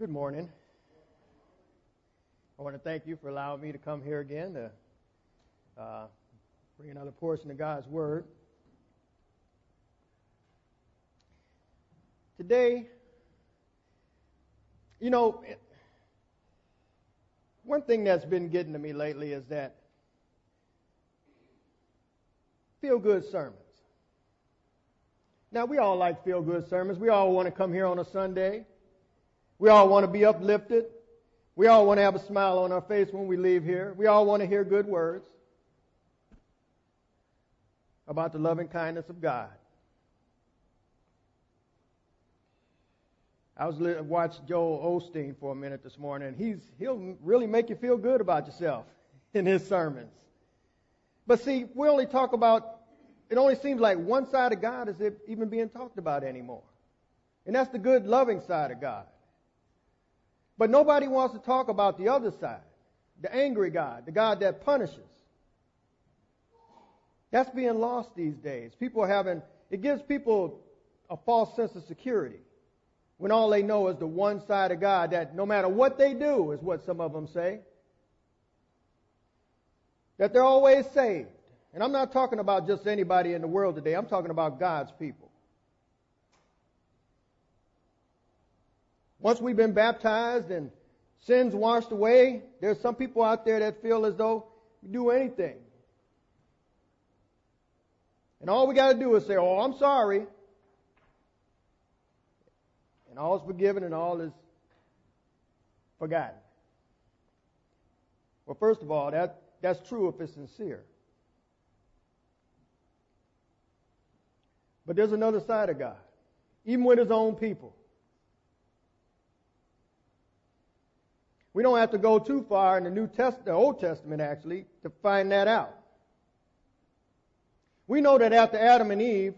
Good morning. I want to thank you for allowing me to come here again to bring another portion of God's Word. Today, one thing that's been getting to me lately is that feel-good sermons. Now, we all like feel-good sermons. We all want to come here on a Sunday. We all want to be uplifted. We all want to have a smile on our face when we leave here. We all want to hear good words about the loving kindness of God. I was watched Joel Osteen for a minute this morning, and he'll really make you feel good about yourself in his sermons. But see, we only talk about, it only seems like one side of God is even being talked about anymore. And that's the good, loving side of God. But nobody wants to talk about the other side, the angry God, the God that punishes. That's being lost these days. It gives people a false sense of security when all they know is the one side of God that no matter what they do, is what some of them say, that they're always saved. And I'm not talking about just anybody in the world today. I'm talking about God's people. Once we've been baptized and sins washed away, there's some people out there that feel as though we do anything. And all we got to do is say, "Oh, I'm sorry." And all is forgiven and all is forgotten. Well, first of all, that's true if it's sincere. But there's another side of God, even with His own people. We don't have to go too far in the Old Testament actually, to find that out. We know that after Adam and Eve,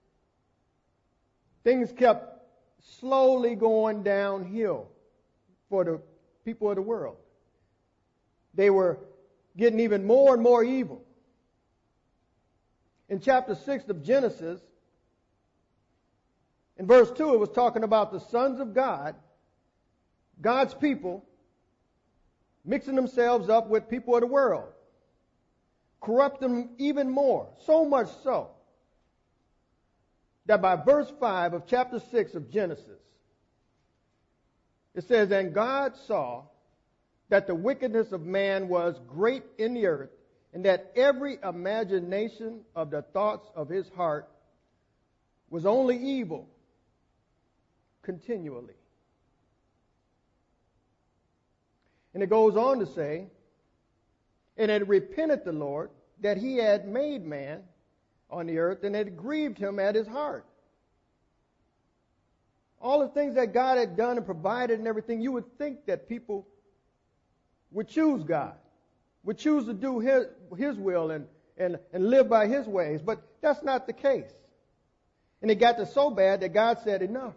things kept slowly going downhill for the people of the world. They were getting even more and more evil. In chapter 6 of Genesis, in verse 2, it was talking about the sons of God, God's people, mixing themselves up with people of the world, corrupt them even more, so much so that by verse 5 of chapter 6 of Genesis, it says, "And God saw that the wickedness of man was great in the earth, and that every imagination of the thoughts of his heart was only evil continually." And it goes on to say, "And it repented the Lord that He had made man on the earth, and it grieved Him at His heart." All the things that God had done and provided and everything, you would think that people would choose God, would choose to do His will and live by His ways. But that's not the case. And it got to so bad that God said, "Enough."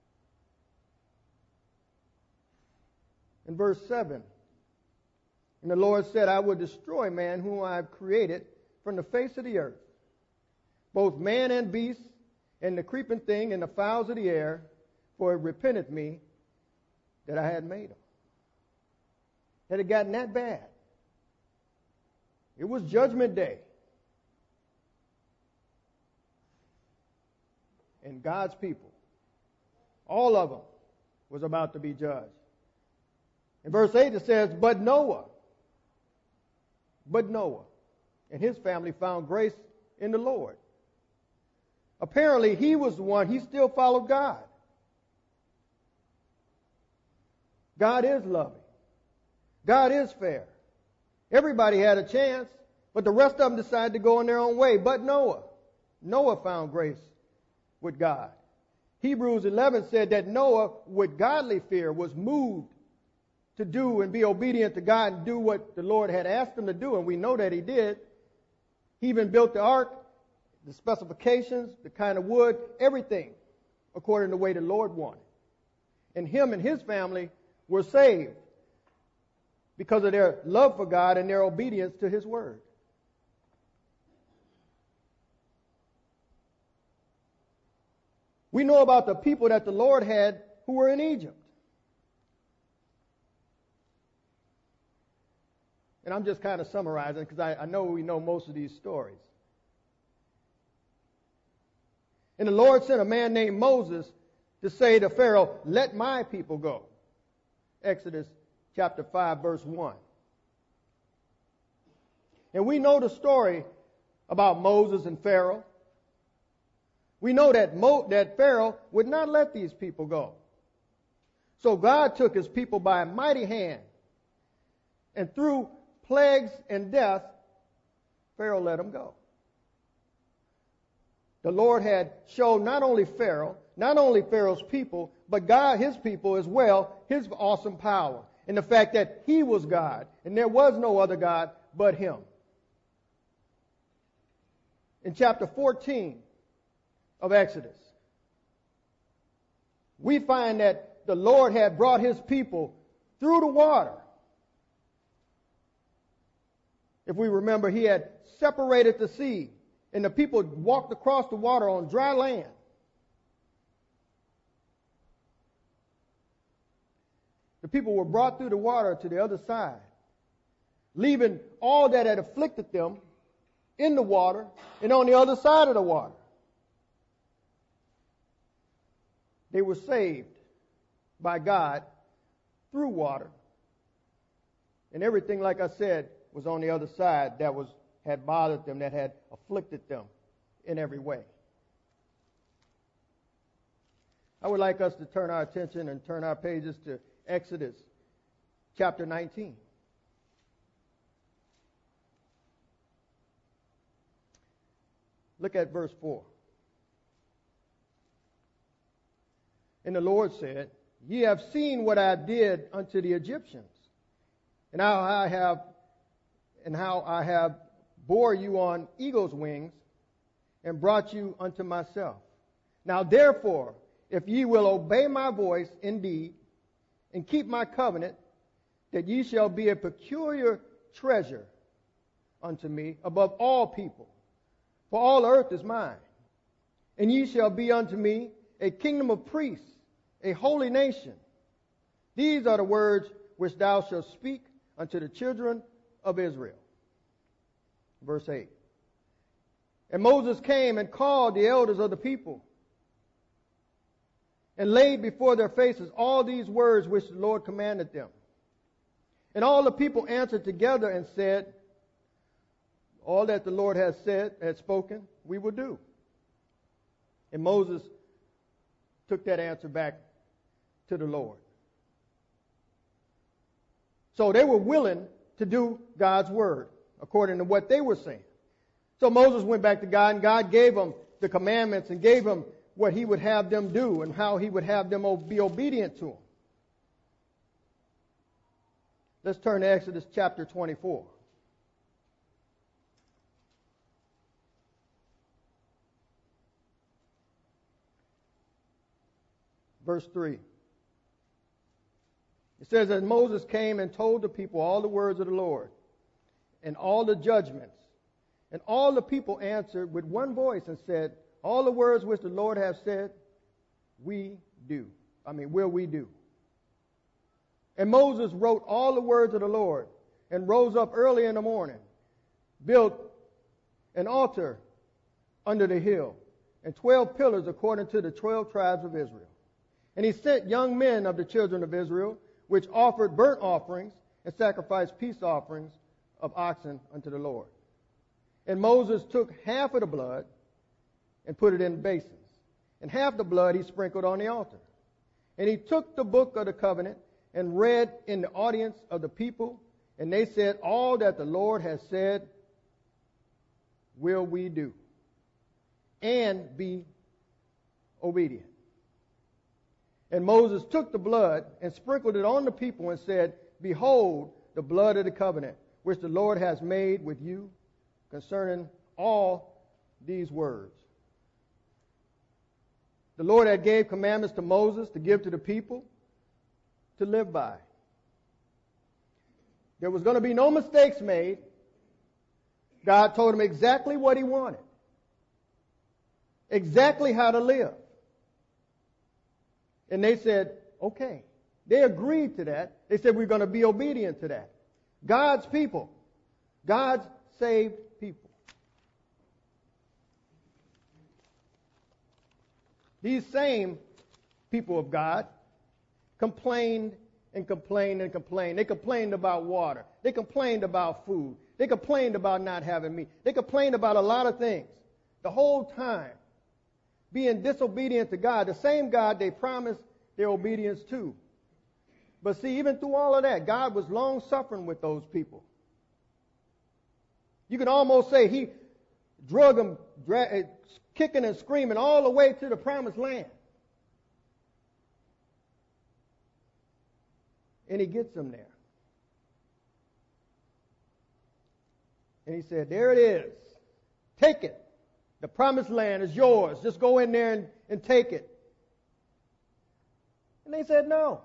In verse 7, "And the Lord said, I will destroy man whom I have created from the face of the earth, both man and beast, and the creeping thing, and the fowls of the air, for it repenteth me that I had made them." Had it gotten that bad? It was Judgment Day. And God's people, all of them, was about to be judged. In verse 8 it says, But Noah and his family found grace in the Lord." Apparently he was the one, he still followed God. God is loving. God is fair. Everybody had a chance, but the rest of them decided to go in their own way. But Noah found grace with God. Hebrews 11 said that Noah, with godly fear, was moved to do and be obedient to God and do what the Lord had asked him to do, and we know that he did. He even built the ark, the specifications, the kind of wood, everything according to the way the Lord wanted. And him and his family were saved because of their love for God and their obedience to His word. We know about the people that the Lord had who were in Egypt. And I'm just kind of summarizing because I know we know most of these stories. And the Lord sent a man named Moses to say to Pharaoh, "Let my people go." Exodus chapter 5, verse 1. And we know the story about Moses and Pharaoh. We know that Pharaoh would not let these people go. So God took his people by a mighty hand, and through plagues and death, Pharaoh let them go. The Lord had shown not only Pharaoh's people, but God, his people as well, his awesome power, and the fact that he was God, and there was no other God but him. In chapter 14 of Exodus, we find that the Lord had brought his people through the water. If we remember, he had separated the sea, and the people walked across the water on dry land. The people were brought through the water to the other side, leaving all that had afflicted them in the water and on the other side of the water. They were saved by God through water. And everything, like I said, was on the other side that had bothered them, that had afflicted them in every way. I would like us to turn our attention and turn our pages to Exodus chapter 19. Look at verse 4. And the Lord said, "Ye have seen what I did unto the Egyptians, and how I have bore you on eagle's wings, and brought you unto myself. Now therefore, if ye will obey my voice indeed, and keep my covenant, that ye shall be a peculiar treasure unto me above all people. For all earth is mine. And ye shall be unto me a kingdom of priests, a holy nation. These are the words which thou shalt speak unto the children of Israel." Verse 8. And Moses came and called the elders of the people, and laid before their faces all these words which the Lord commanded them. And all the people answered together and said, "All that the Lord has spoken, we will do." And Moses took that answer back to the Lord. So they were willing to do God's word according to what they were saying. So Moses went back to God, and God gave them the commandments and gave them what he would have them do and how he would have them be obedient to him. Let's turn to Exodus chapter 24. Verse 3. It says, "And Moses came and told the people all the words of the Lord, and all the judgments. And all the people answered with one voice and said, All the words which the Lord hath said, will we do. And Moses wrote all the words of the Lord, and rose up early in the morning, built an altar under the hill, and 12 pillars according to the 12 tribes of Israel. And he sent young men of the children of Israel, which offered burnt offerings and sacrificed peace offerings of oxen unto the Lord. And Moses took half of the blood and put it in basins, and half the blood he sprinkled on the altar. And he took the book of the covenant and read in the audience of the people, and they said, All that the Lord has said will we do, and be obedient. And Moses took the blood and sprinkled it on the people and said, Behold the blood of the covenant, which the Lord has made with you concerning all these words. The Lord had gave commandments to Moses to give to the people to live by. There was going to be no mistakes made. God told him exactly what he wanted, exactly how to live. And they said, okay. They agreed to that. They said, we're going to be obedient to that. God's people God's saved people. These same people of God complained and complained and complained. They complained about water. They complained about food. They complained about not having meat. They complained about a lot of things. The whole time being disobedient to God, the same God they promised their obedience to. But see, even through all of that, God was long suffering with those people. You can almost say he drug them, kicking and screaming all the way to the promised land. And he gets them there. And he said, there it is. Take it. The promised land is yours. Just go in there and take it. And they said, no.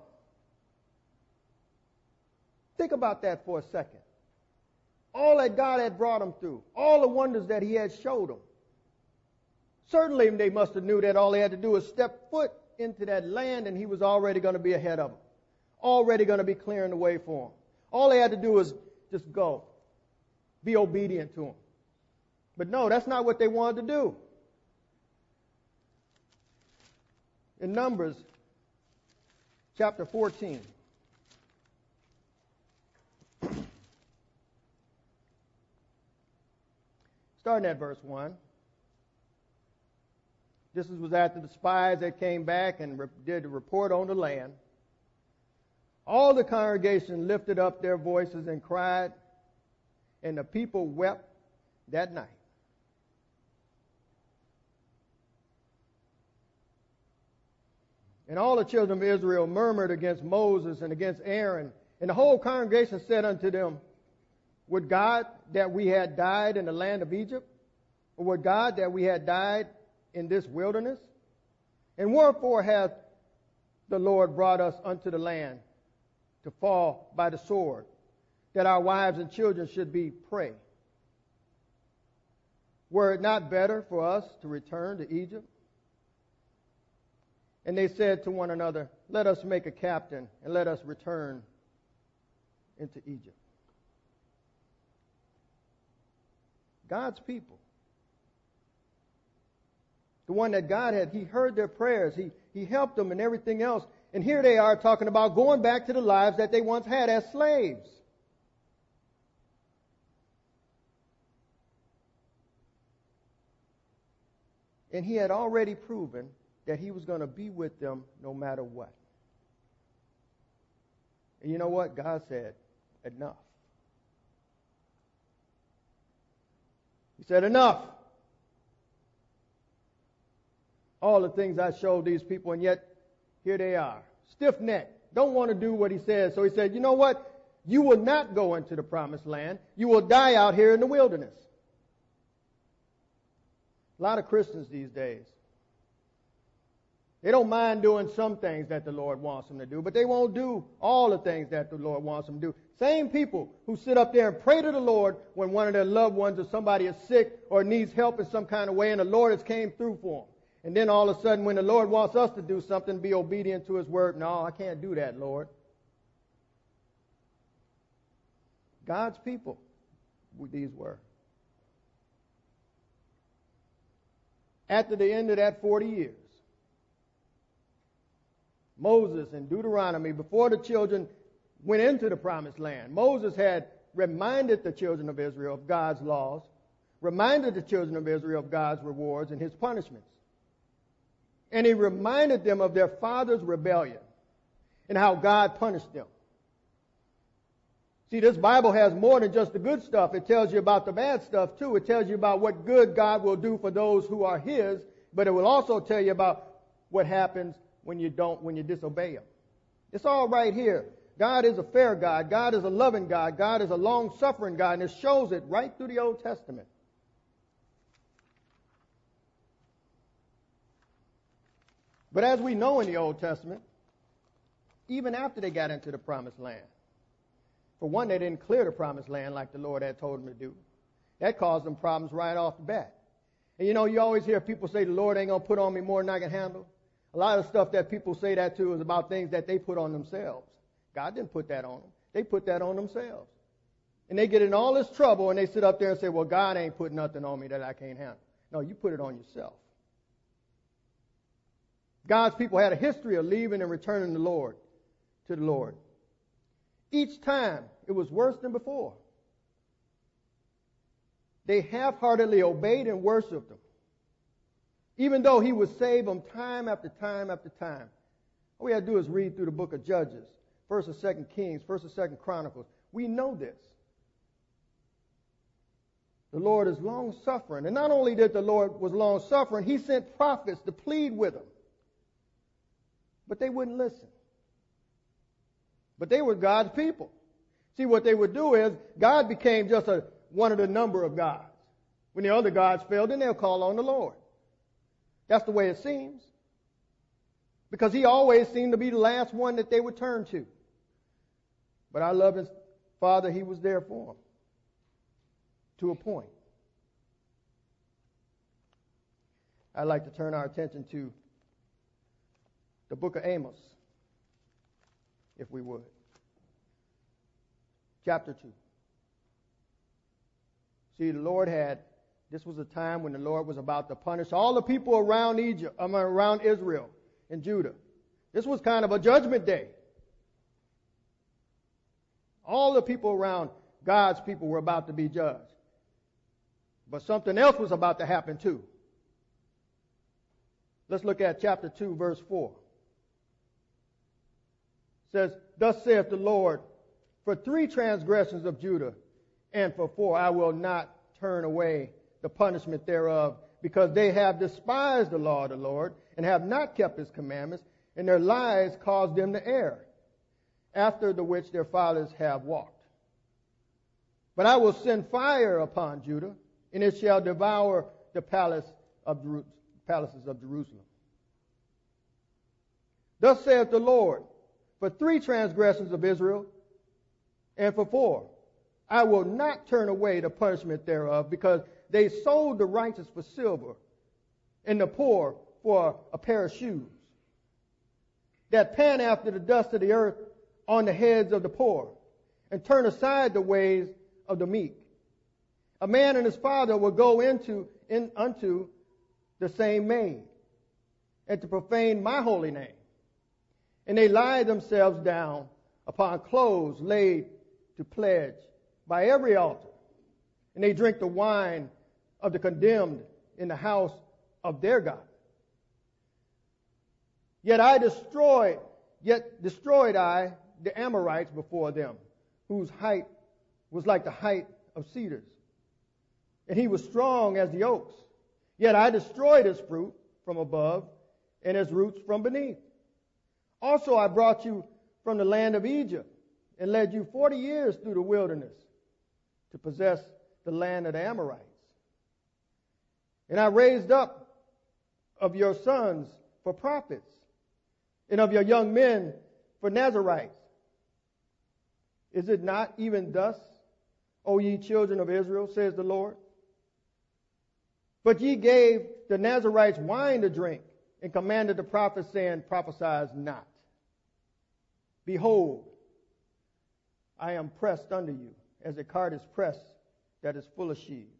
Think about that for a second. All that God had brought them through, all the wonders that he had showed them. Certainly they must have knew that all they had to do was step foot into that land and he was already going to be ahead of them. Already going to be clearing the way for them. All they had to do was just go. Be obedient to him. But no, that's not what they wanted to do. In Numbers chapter 14. Starting at verse 1. This was after the spies that came back and did a report on the land. All the congregation lifted up their voices and cried, and the people wept that night. And all the children of Israel murmured against Moses and against Aaron. And the whole congregation said unto them, would God that we had died in the land of Egypt? Or would God that we had died in this wilderness? And wherefore hath the Lord brought us unto the land to fall by the sword, that our wives and children should be prey? Were it not better for us to return to Egypt? And they said to one another, let us make a captain, and let us return into Egypt. God's people. The one that God had, he heard their prayers. He helped them and everything else. And here they are talking about going back to the lives that they once had as slaves. And he had already proven that he was going to be with them no matter what. And you know what? God said, enough. He said, enough. All the things I showed these people, and yet here they are. Stiff-necked. Don't want to do what he says. So he said, you know what? You will not go into the promised land. You will die out here in the wilderness. A lot of Christians these days, they don't mind doing some things that the Lord wants them to do, but they won't do all the things that the Lord wants them to do. Same people who sit up there and pray to the Lord when one of their loved ones or somebody is sick or needs help in some kind of way, and the Lord has came through for them. And then all of a sudden when the Lord wants us to do something, be obedient to his word, no, I can't do that, Lord. God's people, these were. After the end of that 40 years, Moses in Deuteronomy, before the children went into the promised land, Moses had reminded the children of Israel of God's laws, reminded the children of Israel of God's rewards and his punishments. And he reminded them of their father's rebellion and how God punished them. See, this Bible has more than just the good stuff. It tells you about the bad stuff too. It tells you about what good God will do for those who are his, but it will also tell you about what happens when you disobey him. It's all right here. God is a fair God. God is a loving God. God is a long-suffering God, and it shows it right through the Old Testament. But as we know in the Old Testament, even after they got into the promised land, for one, they didn't clear the promised land like the Lord had told them to do. That caused them problems right off the bat. And you know, you always hear people say, the Lord ain't going to put on me more than I can handle. A lot of stuff that people say that to is about things that they put on themselves. God didn't put that on them. They put that on themselves. And they get in all this trouble and they sit up there and say, well, God ain't put nothing on me that I can't handle. No, you put it on yourself. God's people had a history of leaving and returning to the Lord. Each time it was worse than before. They half-heartedly obeyed and worshiped him, even though he would save them time after time after time. All we have to do is read through the book of Judges, 1st and 2nd Kings, 1st and 2nd Chronicles. We know this. The Lord is long-suffering. And not only did the Lord was long-suffering, he sent prophets to plead with him. But they wouldn't listen. But they were God's people. See, what they would do is, God became just one of the number of gods. When the other gods failed, then they'll call on the Lord. That's the way it seems. Because he always seemed to be the last one that they would turn to. But our loving Father, he was there for them. To a point. I'd like to turn our attention to the book of Amos, if we would. Chapter 2. See, this was a time when the Lord was about to punish all the people around Israel and Judah. This was kind of a judgment day. All the people around God's people were about to be judged. But something else was about to happen too. Let's look at chapter 2, verse 4. It says, thus saith the Lord, for 3 transgressions of Judah, and for 4 I will not turn away the punishment thereof, because they have despised the law of the Lord, and have not kept his commandments, and their lies caused them to err, after the which their fathers have walked. But I will send fire upon Judah, and it shall devour the palaces of Jerusalem. Thus saith the Lord, for 3 transgressions of Israel, and for 4, I will not turn away the punishment thereof, because they sold the righteous for silver, and the poor for a pair of shoes, that pant after the dust of the earth on the heads of the poor, and turn aside the ways of the meek. A man and his father will go unto the same maid, and to profane my holy name. And they lie themselves down upon clothes laid to pledge by every altar. And they drink the wine of the condemned in the house of their God. Yet destroyed I the Amorites before them, whose height was like the height of cedars. And he was strong as the oaks. Yet I destroyed his fruit from above, and his roots from beneath. Also I brought you from the land of Egypt, and led you 40 years through the wilderness, to possess the land of the Amorites. And I raised up of your sons for prophets, and of your young men for Nazarites. Is it not even thus, O ye children of Israel, says the Lord? But ye gave the Nazarites wine to drink, and commanded the prophets, saying, prophesy not. Behold, I am pressed under you, as a cart is pressed that is full of sheaves.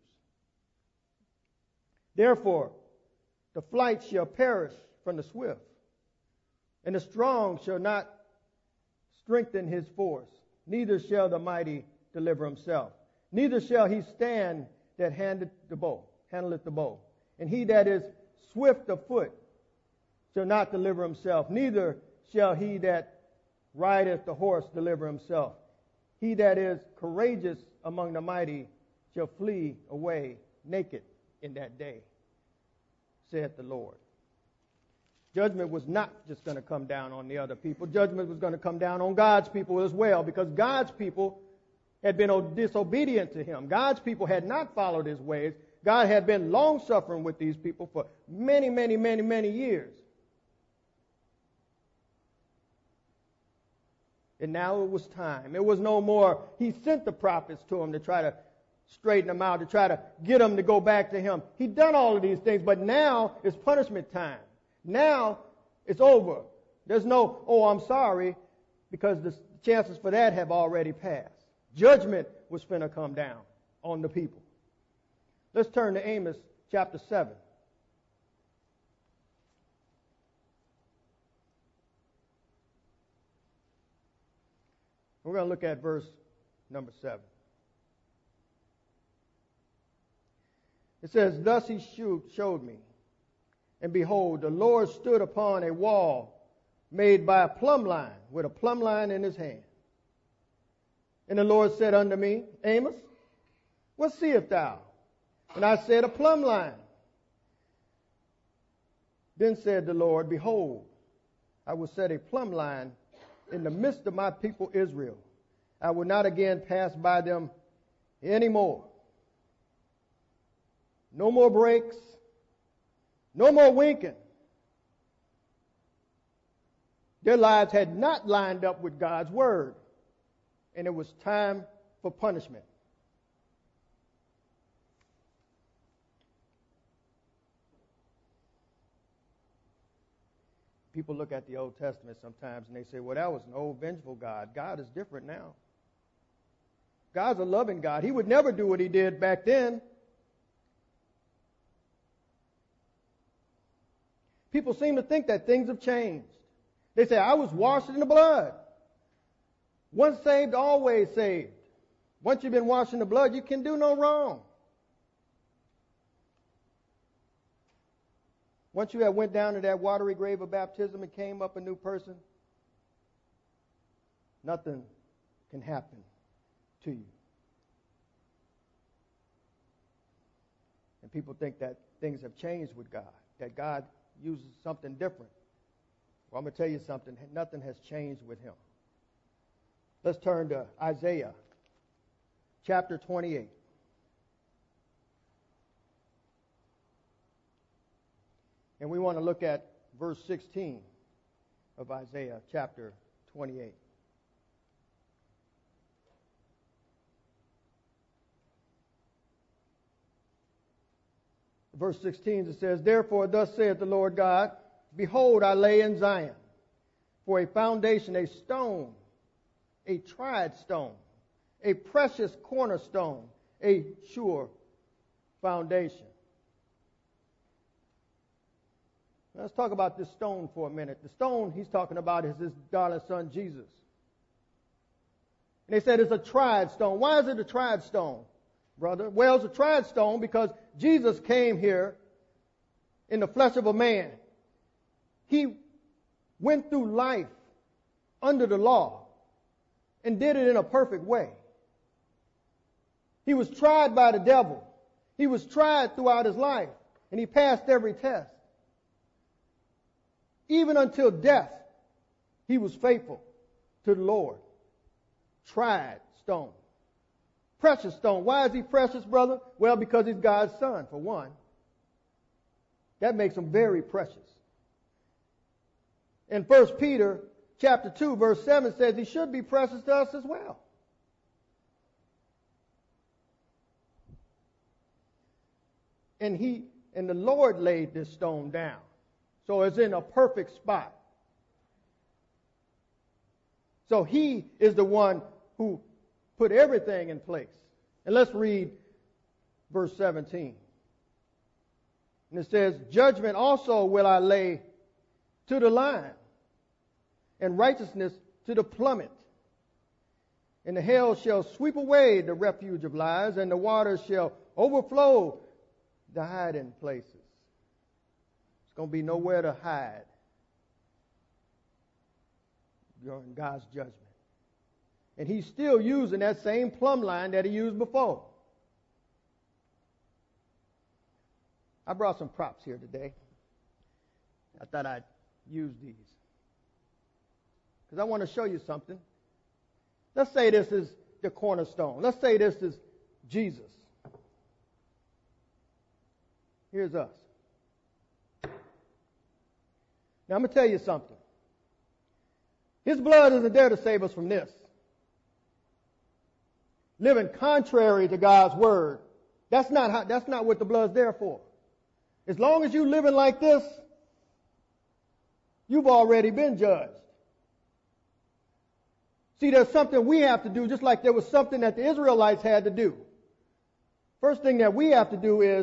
Therefore, the flight shall perish from the swift, and the strong shall not strengthen his force, neither shall the mighty deliver himself. Neither shall he stand that handleth the bow. And he that is swift of foot shall not deliver himself, neither shall he that rideth the horse deliver himself. He that is courageous among the mighty shall flee away naked in that day, saith the Lord. Judgment was not just going to come down on the other people. Judgment was going to come down on God's people as well, because God's people had been disobedient to him. God's people had not followed his ways. God had been long-suffering with these people for many, many, many, many years. And now it was time. It was no more. He sent the prophets to him to try to straighten them out, to try to get them to go back to him. He'd done all of these things, but now it's punishment time. Now it's over. There's no, oh, I'm sorry, because the chances for that have already passed. Judgment was finna come down on the people. Let's turn to Amos chapter 7. We're going to look at verse number 7. It says, "Thus he showed me, and behold, the Lord stood upon a wall made by a plumb line, with a plumb line in his hand. And the Lord said unto me, Amos, what seest thou? And I said, a plumb line. Then said the Lord, behold, I will set a plumb line in the midst of my people Israel. I will not again pass by them anymore. No more breaks. No more winking." Their lives had not lined up with God's word, and it was time for punishment. People look at the Old Testament sometimes and they say, well, that was an old vengeful God. God is different now. God's a loving God. He would never do what he did back then. People seem to think that things have changed. They say, I was washed in the blood. Once saved, always saved. Once you've been washed in the blood, you can do no wrong. Once you have went down to that watery grave of baptism and came up a new person, nothing can happen to you. And people think that things have changed with God, that God uses something different. Well, I'm going to tell you something. Nothing has changed with him. Let's turn to Isaiah chapter 28. And we want to look at verse 16 of Isaiah chapter 28. Verse 16, it says, "Therefore thus saith the Lord God, behold, I lay in Zion for a foundation, a stone, a tried stone, a precious cornerstone, a sure foundation." Now let's talk about this stone for a minute. The stone he's talking about is his darling son, Jesus. And they said it's a tried stone. Why is it a tried stone, brother? Well, it's a tried stone because Jesus came here in the flesh of a man. He went through life under the law and did it in a perfect way. He was tried by the devil. He was tried throughout his life, and he passed every test. Even until death, he was faithful to the Lord. Tried stone. Precious stone. Why is he precious, brother? Well, because he's God's son, for one. That makes him very precious. In 1 Peter chapter 2, verse 7 says he should be precious to us as well. And the Lord laid this stone down. So it's in a perfect spot. So he is the one who put everything in place. And let's read verse 17. And it says, "Judgment also will I lay to the line, and righteousness to the plummet. And the hail shall sweep away the refuge of lies, and the waters shall overflow the hiding places." There's going to be nowhere to hide during God's judgment. And he's still using that same plumb line that he used before. I brought some props here today. I thought I'd use these, because I want to show you something. Let's say this is the cornerstone. Let's say this is Jesus. Here's us. Now I'm going to tell you something. His blood isn't there to save us from this. Living contrary to God's word. That's not what the blood's there for. As long as you're living like this, you've already been judged. See, there's something we have to do, just like there was something that the Israelites had to do. First thing that we have to do is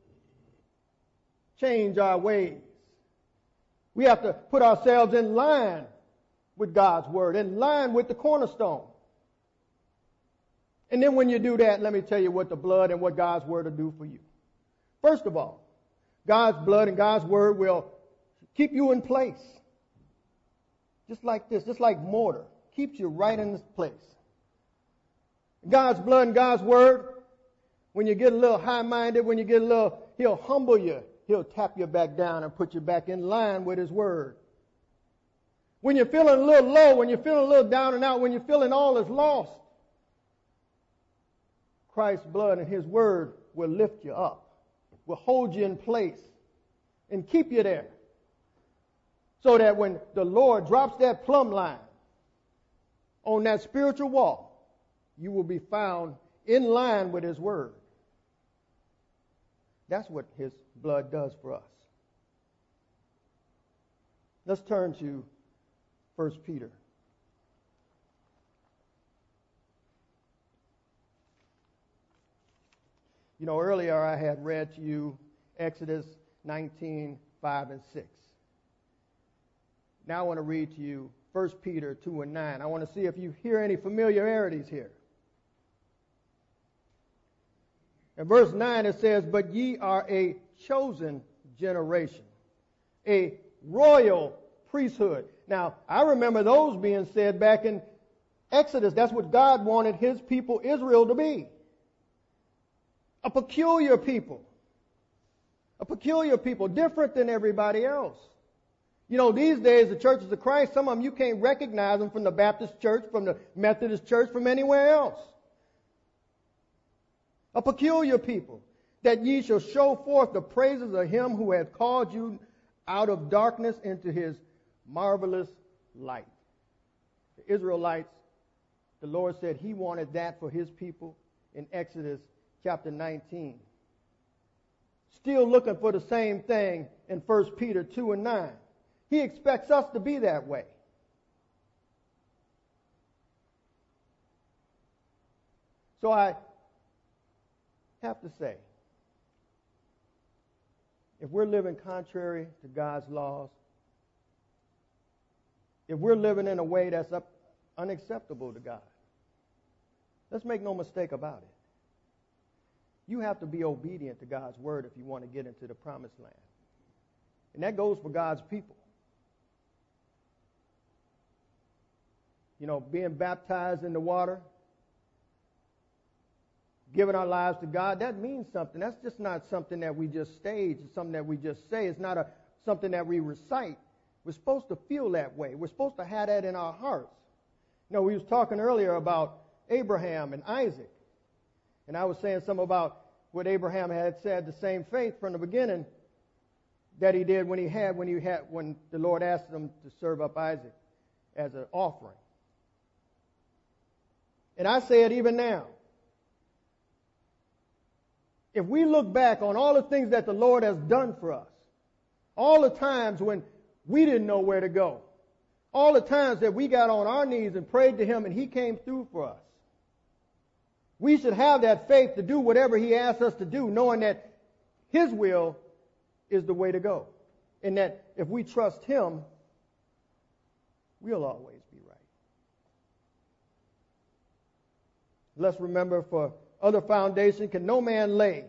change our ways. We have to put ourselves in line with God's word, in line with the cornerstone. And then when you do that, let me tell you what the blood and what God's word will do for you. First of all, God's blood and God's word will keep you in place. Just like this, just like mortar. Keeps you right in this place. God's blood and God's word, when you get a little high-minded, when you get a little, He'll humble you. He'll tap you back down and put you back in line with His word. When you're feeling a little low, when you're feeling a little down and out, when you're feeling all is lost, Christ's blood and His word will lift you up, will hold you in place and keep you there. So that when the Lord drops that plumb line on that spiritual wall, you will be found in line with His word. That's what His blood does for us. Let's turn to 1 Peter. You know, earlier I had read to you Exodus 19, 5 and 6. Now I want to read to you 1 Peter 2 and 9. I want to see if you hear any familiarities here. In verse 9 it says, "But ye are a chosen generation, a royal priesthood." Now, I remember those being said back in Exodus. That's what God wanted His people Israel to be. A peculiar people. A peculiar people, different than everybody else. You know, these days, the churches of Christ, some of them you can't recognize them from the Baptist church, from the Methodist church, from anywhere else. A peculiar people, that ye shall show forth the praises of Him who hath called you out of darkness into His marvelous light. The Israelites, the Lord said He wanted that for His people in Exodus chapter 19. Still looking for the same thing in 1 Peter 2 and 9. He expects us to be that way. So I have to say, if we're living contrary to God's laws, if we're living in a way that's unacceptable to God, let's make no mistake about it. You have to be obedient to God's word if you want to get into the promised land. And that goes for God's people. You know, being baptized in the water, giving our lives to God, that means something. That's just not something that we just stage. It's something that we just say. It's not something that we recite. We're supposed to feel that way. We're supposed to have that in our hearts. You know, we was talking earlier about Abraham and Isaac. And I was saying something about what Abraham had said, the same faith from the beginning that he did when the Lord asked him to serve up Isaac as an offering. And I say it even now. If we look back on all the things that the Lord has done for us, all the times when we didn't know where to go, all the times that we got on our knees and prayed to Him and He came through for us, we should have that faith to do whatever He asks us to do, knowing that His will is the way to go. And that if we trust Him, we'll always be right. Let's remember, for other foundation can no man lay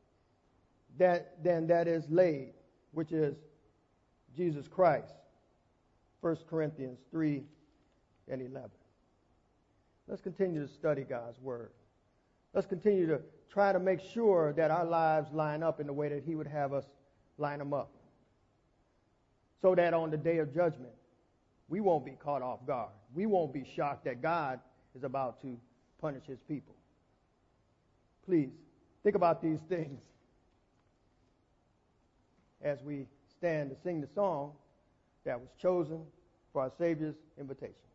than that is laid, which is Jesus Christ. 1 Corinthians 3 and 11. Let's continue to study God's word. Let's continue to try to make sure that our lives line up in the way that He would have us line them up. So that on the day of judgment, we won't be caught off guard. We won't be shocked that God is about to punish His people. Please, think about these things as we stand to sing the song that was chosen for our Savior's invitation.